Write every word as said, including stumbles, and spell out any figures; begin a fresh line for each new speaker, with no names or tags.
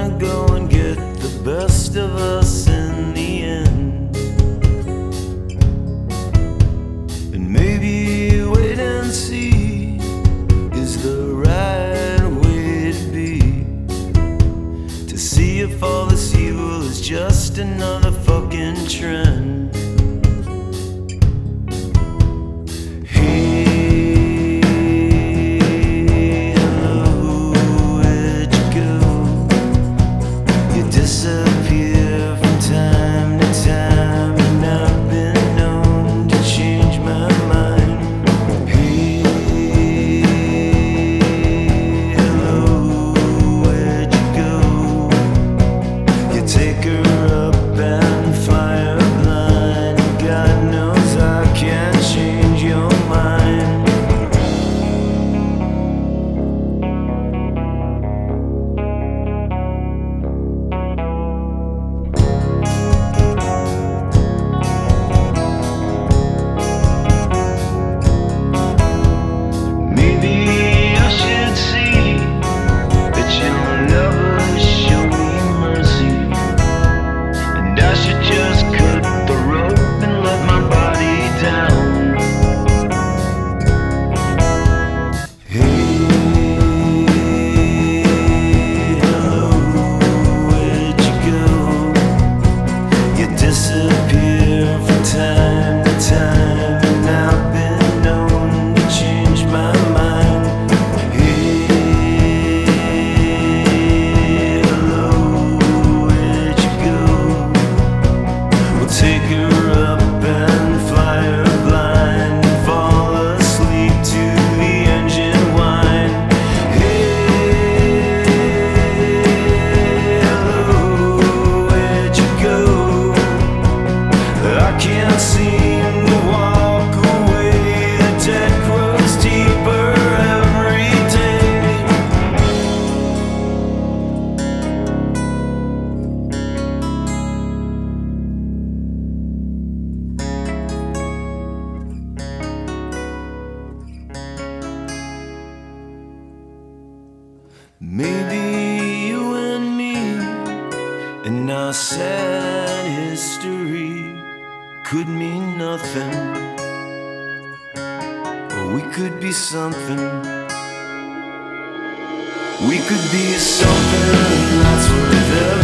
gonna go and get the best of us in the end. And maybe wait and see is the right way to be, to see if all this evil is just another fucking trend. Disappear from time to time, and I've been known to change my mind. Hey, hello, where'd you go? You take her up and fly her blind. God knows I can't change your mind. Disappear from time to time, and I've been known to change my mind. Hey, hello, where'd you go? We'll take her up and fly her blind, and fall asleep to the engine whine. Hey, hello, where'd you go? I can't seem to walk away. The debt grows deeper every day. Maybe you and me and our sad history could mean nothing, or we could be something. We could be something that's worth everything.